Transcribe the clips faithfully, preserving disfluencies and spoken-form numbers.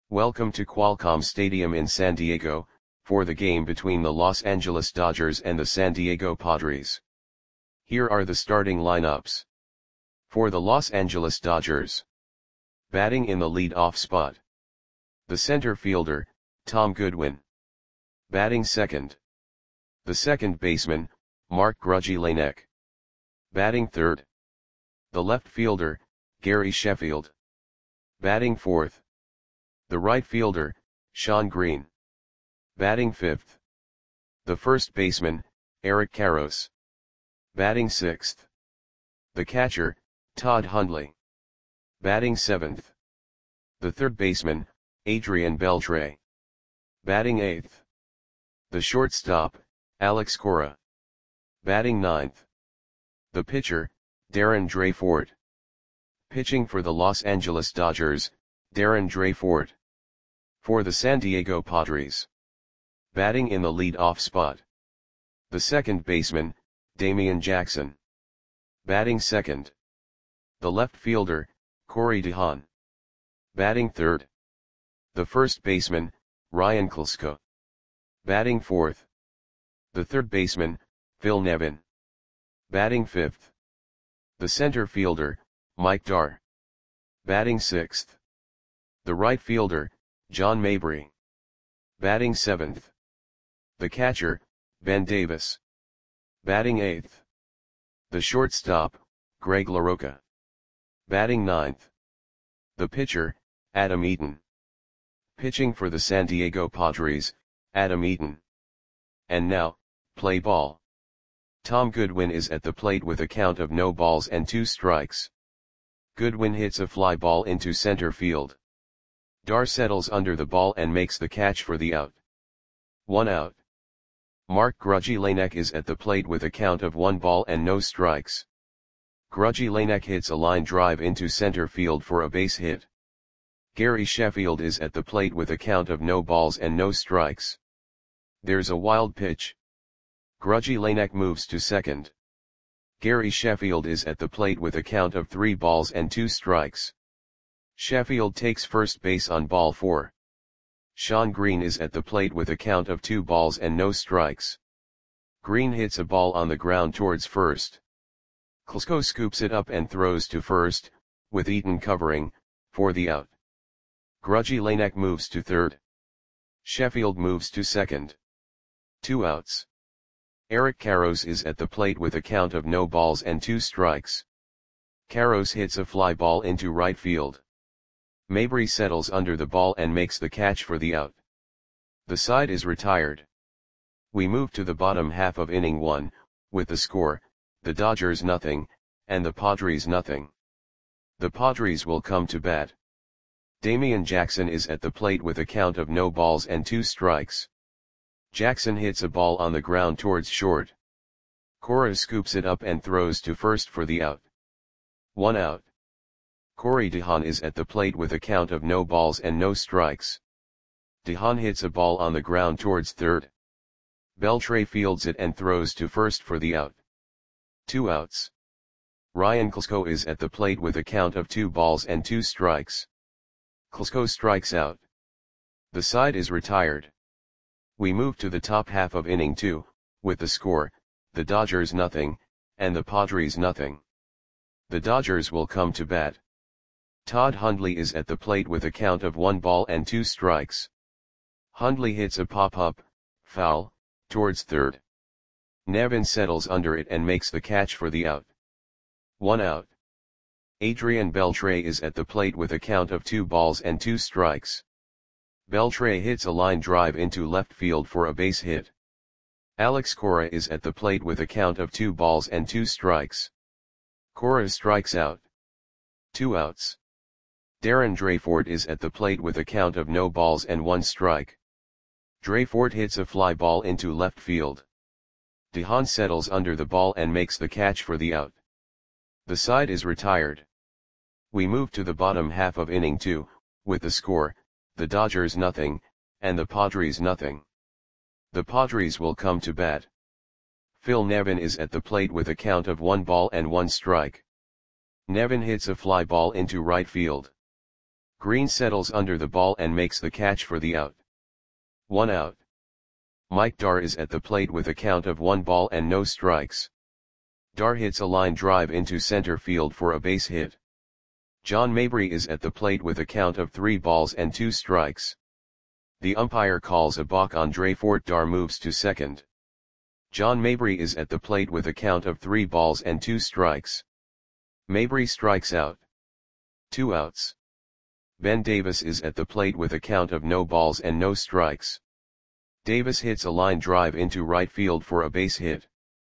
Welcome to Qualcomm Stadium in San Diego, for the game between the Los Angeles Dodgers and the San Diego Padres. Here are the starting lineups. For the Los Angeles Dodgers. Batting in the lead-off spot. The center fielder, Tom Goodwin. Batting second. The second baseman, Mark Grudzielanek. Batting third. The left fielder, Gary Sheffield. Batting fourth. The right fielder, Shawn Green. Batting fifth. The first baseman, Eric Karros. Batting sixth. The catcher, Todd Hundley. Batting seventh. The third baseman, Adrian Beltre. Batting eighth. The shortstop, Alex Cora. Batting ninth. The pitcher, Darren Dreyford. Pitching for the Los Angeles Dodgers, Darren Dreyford. For the San Diego Padres. Batting in the lead-off spot. The second baseman, Damian Jackson. Batting second. The left fielder, Corey DeHaan. Batting third. The first baseman, Ryan Klesko. Batting fourth. The third baseman, Phil Nevin. Batting fifth. The center fielder, Mike Dar. Batting sixth. The right fielder, John Mabry. Batting seventh. The catcher, Ben Davis. Batting eighth. The shortstop, Greg LaRocca. Batting ninth. The pitcher, Adam Eaton. Pitching for the San Diego Padres, Adam Eaton. And now, play ball. Tom Goodwin is at the plate with a count of no balls and two strikes. Goodwin hits a fly ball into center field. Dar settles under the ball and makes the catch for the out. One out. Mark Grudzielanek is at the plate with a count of one ball and no strikes. Grudzielanek hits a line drive into center field for a base hit. Gary Sheffield is at the plate with a count of no balls and no strikes. There's a wild pitch. Grudzielanek moves to second. Gary Sheffield is at the plate with a count of three balls and two strikes. Sheffield takes first base on ball four. Shawn Green is at the plate with a count of two balls and no strikes. Green hits a ball on the ground towards first. Klesko scoops it up and throws to first, with Eaton covering, for the out. Grudzielanek moves to third. Sheffield moves to second. Two outs. Eric Karros is at the plate with a count of no balls and two strikes. Karros hits a fly ball into right field. Mabry settles under the ball and makes the catch for the out. The side is retired. We move to the bottom half of inning one, with the score, the Dodgers nothing, and the Padres nothing. The Padres will come to bat. Damian Jackson is at the plate with a count of no balls and two strikes. Jackson hits a ball on the ground towards short. Cora scoops it up and throws to first for the out. One out. Corey DeHaan is at the plate with a count of no balls and no strikes. DeHaan hits a ball on the ground towards third. Beltre fields it and throws to first for the out. Two outs. Ryan Klesko is at the plate with a count of two balls and two strikes. Klesko strikes out. The side is retired. We move to the top half of inning two, with the score, the Dodgers nothing, and the Padres nothing. The Dodgers will come to bat. Todd Hundley is at the plate with a count of one ball and two strikes. Hundley hits a pop-up, foul, towards third. Nevin settles under it and makes the catch for the out. One out. Adrian Beltre is at the plate with a count of two balls and two strikes. Beltre hits a line drive into left field for a base hit. Alex Cora is at the plate with a count of two balls and two strikes. Cora strikes out. Two outs. Darren Dreyford is at the plate with a count of no balls and one strike. Dreyford hits a fly ball into left field. DeHaan settles under the ball and makes the catch for the out. The side is retired. We move to the bottom half of inning two, with the score, the Dodgers nothing, and the Padres nothing. The Padres will come to bat. Phil Nevin is at the plate with a count of one ball and one strike. Nevin hits a fly ball into right field. Green settles under the ball and makes the catch for the out. One out. Mike Dar is at the plate with a count of one ball and no strikes. Dar hits a line drive into center field for a base hit. John Mabry is at the plate with a count of three balls and two strikes. The umpire calls a balk on Dreyfort. Dar moves to second. John Mabry is at the plate with a count of three balls and two strikes. Mabry strikes out. Two outs. Ben Davis is at the plate with a count of no balls and no strikes. Davis hits a line drive into right field for a base hit.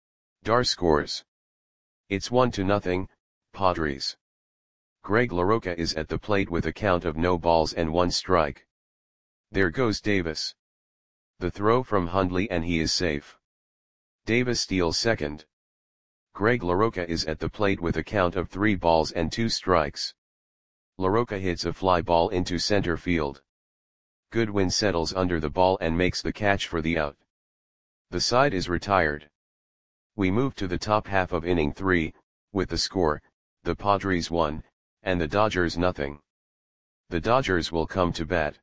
Dar scores. It's one to nothing, Padres. Greg LaRocca is at the plate with a count of no balls and one strike. There goes Davis. The throw from Hundley and he is safe. Davis steals second. Greg LaRocca is at the plate with a count of three balls and two strikes. LaRocca hits a fly ball into center field. Goodwin settles under the ball and makes the catch for the out. The side is retired. We move to the top half of inning three, with the score, the Padres one, and the Dodgers nothing. The Dodgers will come to bat.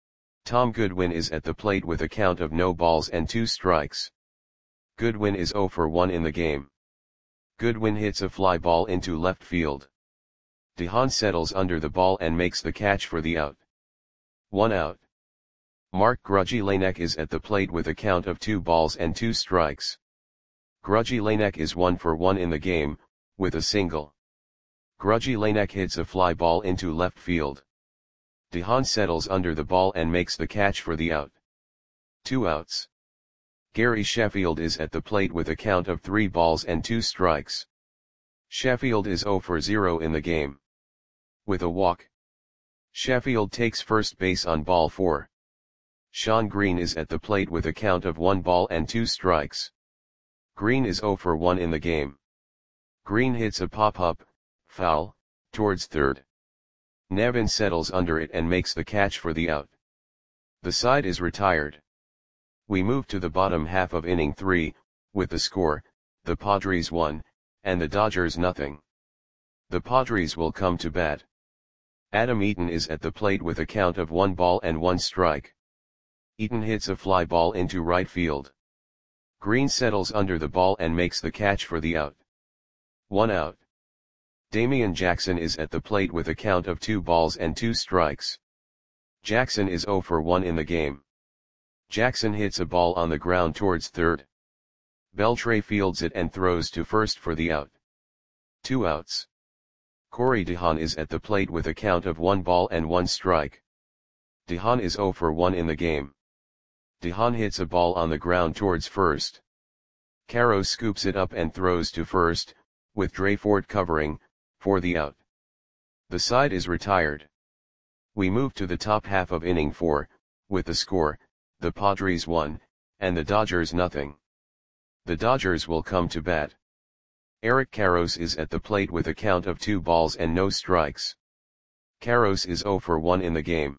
Tom Goodwin is at the plate with a count of no balls and two strikes. Goodwin is zero for one in the game. Goodwin hits a fly ball into left field. DeHaan settles under the ball and makes the catch for the out. One out. Mark Grudzielanek is at the plate with a count of two balls and two strikes. Grudzielanek is one for one in the game, with a single. Grudzielanek hits a fly ball into left field. DeHaan settles under the ball and makes the catch for the out. Two outs. Gary Sheffield is at the plate with a count of three balls and two strikes. Sheffield is zero for zero in the game. With a walk. Sheffield takes first base on ball four. Sean Green is at the plate with a count of one ball and two strikes. Green is zero for one in the game. Green hits a pop-up, foul, towards third. Nevin settles under it and makes the catch for the out. The side is retired. We move to the bottom half of inning three, with the score, the Padres one, and the Dodgers nothing. The Padres will come to bat. Adam Eaton is at the plate with a count of one ball and one strike. Eaton hits a fly ball into right field. Green settles under the ball and makes the catch for the out. One out. Damian Jackson is at the plate with a count of two balls and two strikes. Jackson is zero for one in the game. Jackson hits a ball on the ground towards third. Beltre fields it and throws to first for the out. Two outs. Corey DeHaan is at the plate with a count of one ball and one strike. DeHaan is zero for one in the game. DeHaan hits a ball on the ground towards first. Caro scoops it up and throws to first, with Dreyfort covering, for the out. The side is retired. We move to the top half of inning four, with the score, the Padres one, and the Dodgers nothing. The Dodgers will come to bat. Eric Karros is at the plate with a count of two balls and no strikes. Karros is zero for one in the game.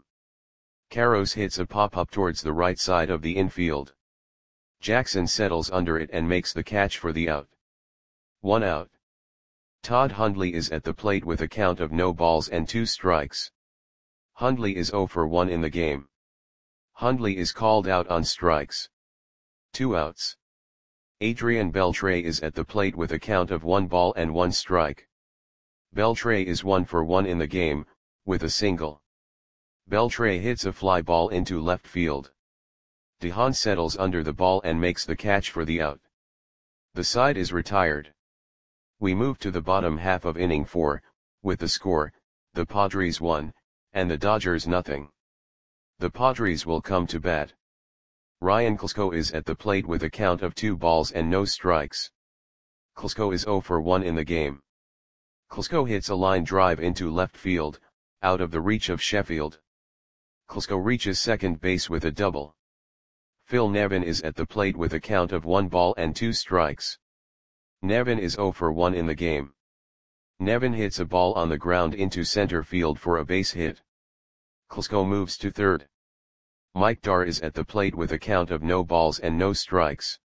Karros hits a pop-up towards the right side of the infield. Jackson settles under it and makes the catch for the out. One out. Todd Hundley is at the plate with a count of no balls and two strikes. Hundley is zero for one in the game. Hundley is called out on strikes. Two outs. Adrian Beltre is at the plate with a count of one ball and one strike. Beltre is one for one in the game, with a single. Beltre hits a fly ball into left field. DeHaan settles under the ball and makes the catch for the out. The side is retired. We move to the bottom half of inning four, with the score, the Padres one, and the Dodgers nothing. The Padres will come to bat. Ryan Klesko is at the plate with a count of two balls and no strikes. Klesko is zero for one in the game. Klesko hits a line drive into left field, out of the reach of Sheffield. Klesko reaches second base with a double. Phil Nevin is at the plate with a count of one ball and two strikes. Nevin is zero for one in the game. Nevin hits a ball on the ground into center field for a base hit. Klesko moves to third. Mike Dar is at the plate with a count of no balls and no strikes.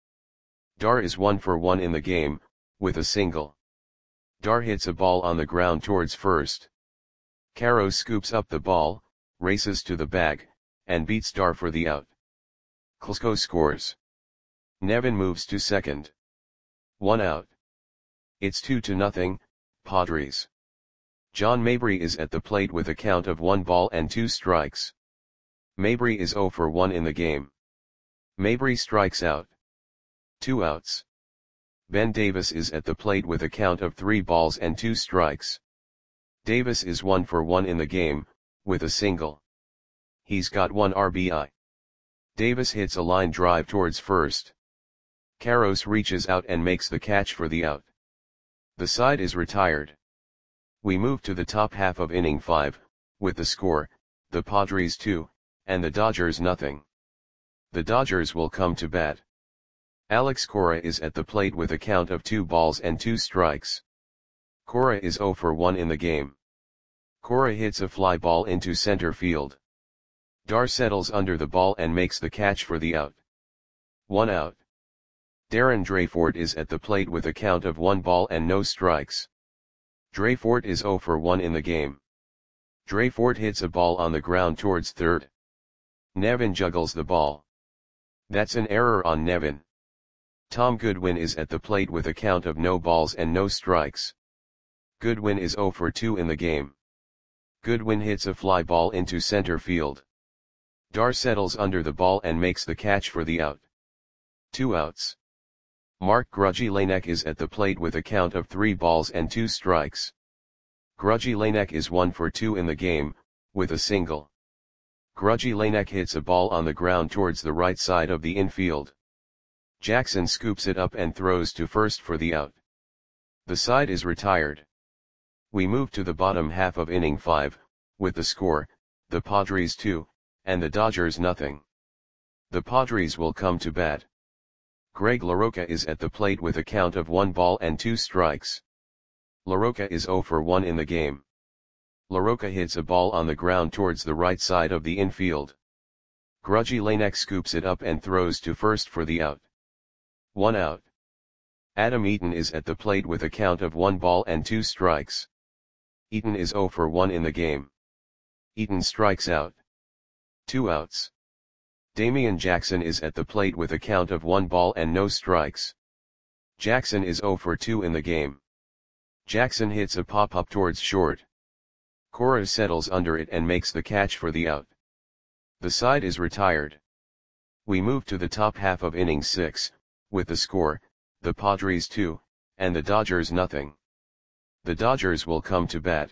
Dar is one for one in the game, with a single. Dar hits a ball on the ground towards first. Caro scoops up the ball, races to the bag, and beats Dar for the out. Klsko scores. Nevin moves to second. One out. It's two to nothing, Padres. John Mabry is at the plate with a count of one ball and two strikes. Mabry is zero for one in the game. Mabry strikes out. Two outs. Ben Davis is at the plate with a count of three balls and two strikes. Davis is one for one in the game, with a single. He's got one R B I. Davis hits a line drive towards first. Karros reaches out and makes the catch for the out. The side is retired. We move to the top half of inning five, with the score, the Padres two, and the Dodgers nothing. The Dodgers will come to bat. Alex Cora is at the plate with a count of two balls and two strikes. Cora is zero for one in the game. Cora hits a fly ball into center field. Dar settles under the ball and makes the catch for the out. One out. Darren Dreyfort is at the plate with a count of one ball and no strikes. Dreyfort is zero for one in the game. Dreyfort hits a ball on the ground towards third. Nevin juggles the ball. That's an error on Nevin. Tom Goodwin is at the plate with a count of no balls and no strikes. Goodwin is zero for two in the game. Goodwin hits a fly ball into center field. Dar settles under the ball and makes the catch for the out. Two outs. Mark Grudzielanek is at the plate with a count of three balls and two strikes. Grudzielanek is one for two in the game, with a single. Grudzielanek hits a ball on the ground towards the right side of the infield. Jackson scoops it up and throws to first for the out. The side is retired. We move to the bottom half of inning five, with the score, the Padres two, and the Dodgers nothing. The Padres will come to bat. Greg LaRocca is at the plate with a count of one ball and two strikes. LaRocca is zero for one in the game. LaRocca hits a ball on the ground towards the right side of the infield. Grudzielanek scoops it up and throws to first for the out. One out. Adam Eaton is at the plate with a count of one ball and two strikes. Eaton is zero for one in the game. Eaton strikes out. Two outs. Damian Jackson is at the plate with a count of one ball and no strikes. Jackson is zero for two in the game. Jackson hits a pop-up towards short. Cora settles under it and makes the catch for the out. The side is retired. We move to the top half of inning six, with the score, the Padres two, and the Dodgers nothing. The Dodgers will come to bat.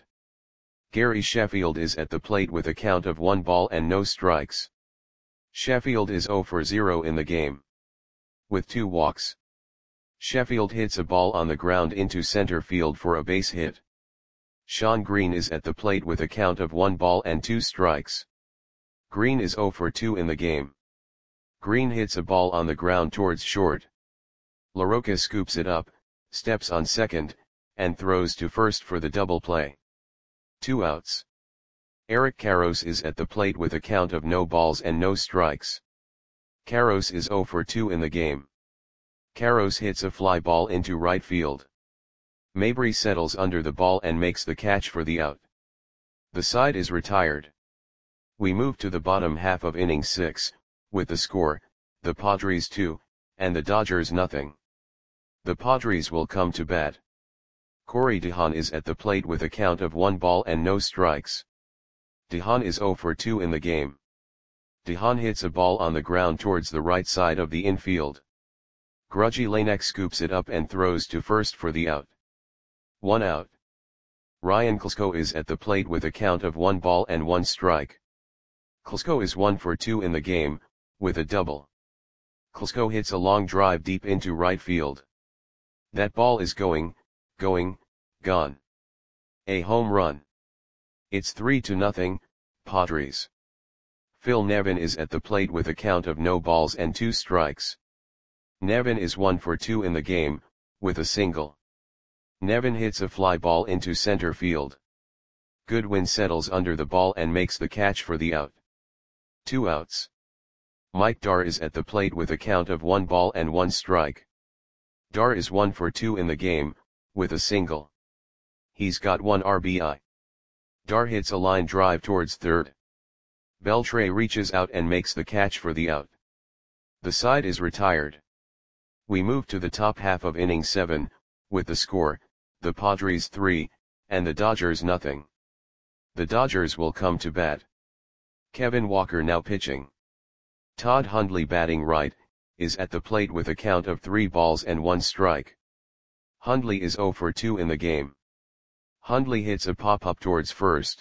Gary Sheffield is at the plate with a count of one ball and no strikes. Sheffield is zero for zero in the game. With two walks. Sheffield hits a ball on the ground into center field for a base hit. Sean Green is at the plate with a count of one ball and two strikes. Green is zero for two in the game. Green hits a ball on the ground towards short. LaRocca scoops it up, steps on second, and throws to first for the double play. Two outs. Eric Karros is at the plate with a count of no balls and no strikes. Karros is zero for two in the game. Karros hits a fly ball into right field. Mabry settles under the ball and makes the catch for the out. The side is retired. We move to the bottom half of inning six, with the score, the Padres two, and the Dodgers nothing. The Padres will come to bat. Corey DeHaan is at the plate with a count of one ball and no strikes. DeHaan is zero for two in the game. DeHaan hits a ball on the ground towards the right side of the infield. Grudzielanek scoops it up and throws to first for the out. One out. Ryan Klsko is at the plate with a count of one ball and one strike. Klsko is one for two in the game, with a double. Klsko hits a long drive deep into right field. That ball is going, going, gone. A home run. It's three to nothing, Padres. Phil Nevin is at the plate with a count of no balls and two strikes. Nevin is one for two in the game, with a single. Nevin hits a fly ball into center field. Goodwin settles under the ball and makes the catch for the out. Two outs. Mike Dar is at the plate with a count of one ball and one strike. Dar is one for two in the game, with a single. He's got one R B I. Dar hits a line drive towards third. Beltre reaches out and makes the catch for the out. The side is retired. We move to the top half of inning seven, with the score, the Padres three, and the Dodgers nothing. The Dodgers will come to bat. Kevin Walker now pitching. Todd Hundley batting right, is at the plate with a count of three balls and one strike. Hundley is oh for two in the game. Hundley hits a pop-up towards first.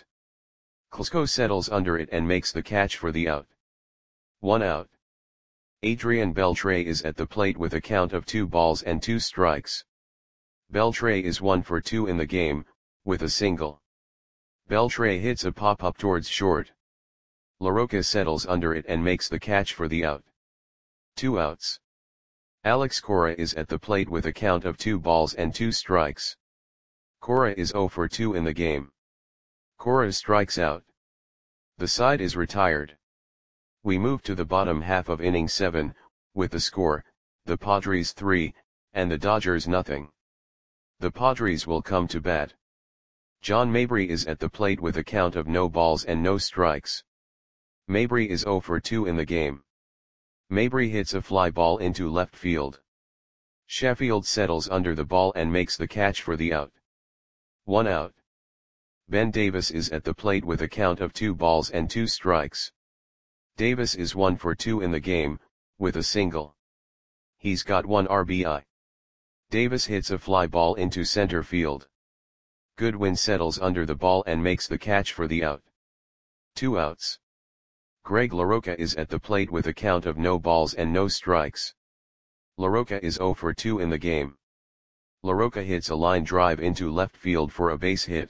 Klesko settles under it and makes the catch for the out. One out. Adrian Beltre is at the plate with a count of two balls and two strikes. Beltre is one for two in the game, with a single. Beltre hits a pop-up towards short. LaRocca settles under it and makes the catch for the out. Two outs. Alex Cora is at the plate with a count of two balls and two strikes. Cora is oh for two in the game. Cora strikes out. The side is retired. We move to the bottom half of inning seven, with the score, the Padres three, and the Dodgers nothing. The Padres will come to bat. John Mabry is at the plate with a count of no balls and no strikes. Mabry is oh for two in the game. Mabry hits a fly ball into left field. Sheffield settles under the ball and makes the catch for the out. One out. Ben Davis is at the plate with a count of two balls and two strikes. Davis is one for two in the game, with a single. He's got one R B I. Davis hits a fly ball into center field. Goodwin settles under the ball and makes the catch for the out. Two outs. Greg LaRocca is at the plate with a count of no balls and no strikes. LaRocca is oh for two in the game. LaRocca hits a line drive into left field for a base hit.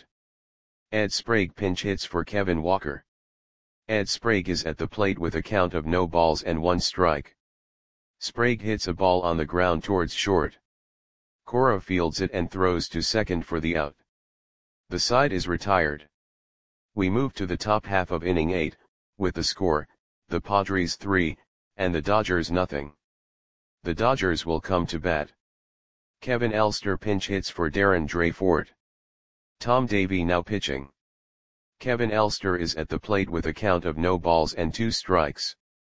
Ed Sprague pinch hits for Kevin Walker. Ed Sprague is at the plate with a count of no balls and one strike. Sprague hits a ball on the ground towards short. Cora fields it and throws to second for the out. The side is retired. We move to the top half of inning eight, with the score, the Padres three, and the Dodgers nothing. The Dodgers will come to bat. Kevin Elster pinch hits for Darren Dreyfort. Tom Davey now pitching. Kevin Elster is at the plate with a count of no balls and two strikes.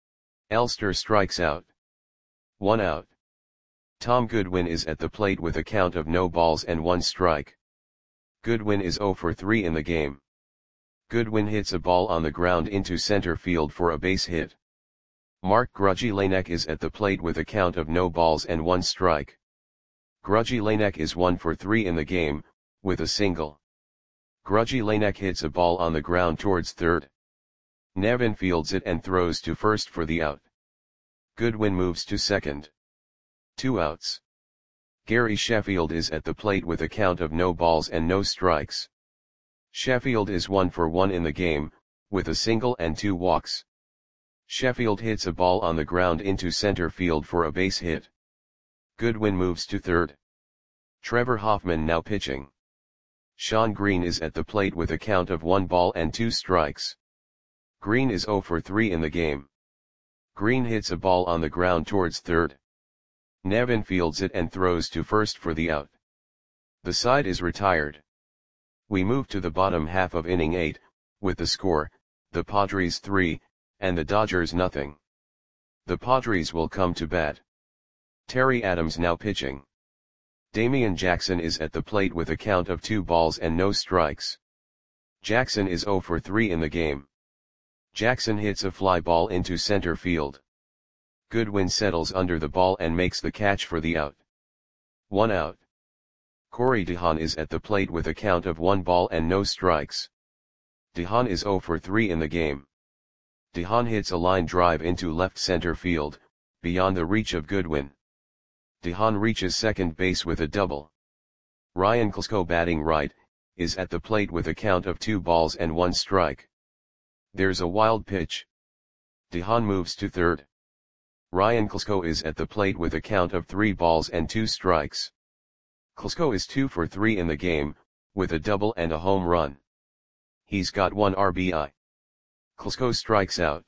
Elster strikes out. One out. Tom Goodwin is at the plate with a count of no balls and one strike. Goodwin is oh for three in the game. Goodwin hits a ball on the ground into center field for a base hit. Mark Grudzielanek is at the plate with a count of no balls and one strike. Grudzielanek is one for three in the game, with a single. Grudzielanek hits a ball on the ground towards third. Nevin fields it and throws to first for the out. Goodwin moves to second. Two outs. Gary Sheffield is at the plate with a count of no balls and no strikes. Sheffield is one for one in the game, with a single and two walks. Sheffield hits a ball on the ground into center field for a base hit. Goodwin moves to third. Trevor Hoffman now pitching. Sean Green is at the plate with a count of one ball and two strikes. Green is oh for three in the game. Green hits a ball on the ground towards third. Nevin fields it and throws to first for the out. The side is retired. We move to the bottom half of inning eight, with the score, the Padres three, and the Dodgers nothing. The Padres will come to bat. Terry Adams now pitching. Damian Jackson is at the plate with a count of two balls and no strikes. Jackson is oh for three in the game. Jackson hits a fly ball into center field. Goodwin settles under the ball and makes the catch for the out. One out. Corey DeHaan is at the plate with a count of one ball and no strikes. DeHaan is oh for three in the game. DeHaan hits a line drive into left center field, beyond the reach of Goodwin. DeHaan reaches second base with a double. Ryan Klesko batting right, is at the plate with a count of two balls and one strike. There's a wild pitch. DeHaan moves to third. Ryan Klesko is at the plate with a count of three balls and two strikes. Klesko is two for three in the game, with a double and a home run. He's got one R B I. Klesko strikes out.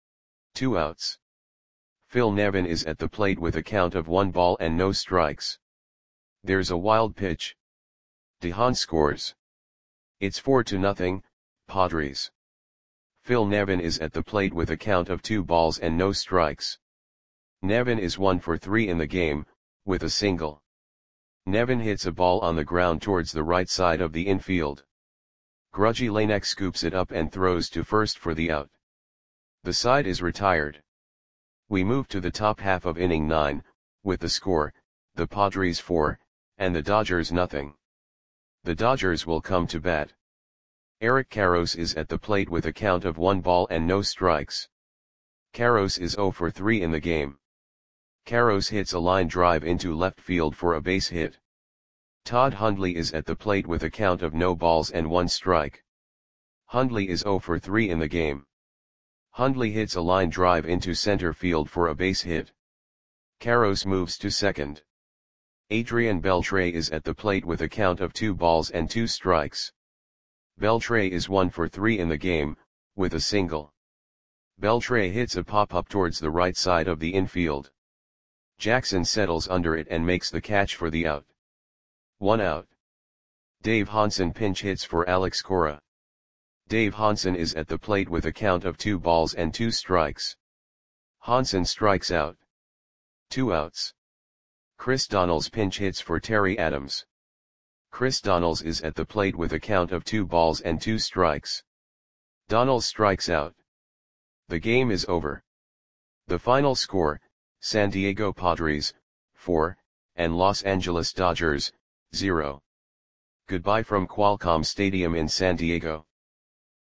Two outs. Phil Nevin is at the plate with a count of one ball and no strikes. There's a wild pitch. DeHaan scores. It's four to nothing, Padres. Phil Nevin is at the plate with a count of two balls and no strikes. Nevin is one for three in the game, with a single. Nevin hits a ball on the ground towards the right side of the infield. Grudgy Lanek scoops it up and throws to first for the out. The side is retired. We move to the top half of inning nine, with the score, the Padres four, and the Dodgers nothing. The Dodgers will come to bat. Eric Karros is at the plate with a count of one ball and no strikes. Karros is zero for three in the game. Karros hits a line drive into left field for a base hit. Todd Hundley is at the plate with a count of no balls and one strike. Hundley is zero for three in the game. Hundley hits a line drive into center field for a base hit. Karros moves to second. Adrian Beltre is at the plate with a count of two balls and two strikes. Beltre is one for three in the game, with a single. Beltre hits a pop-up towards the right side of the infield. Jackson settles under it and makes the catch for the out. One out. Dave Hansen pinch hits for Alex Cora. Dave Hansen is at the plate with a count of two balls and two strikes. Hansen strikes out. Two outs. Chris Donnells pinch hits for Terry Adams. Chris Donnells is at the plate with a count of two balls and two strikes. Donnells strikes out. The game is over. The final score, San Diego Padres, four, and Los Angeles Dodgers, zero. Goodbye from Qualcomm Stadium in San Diego.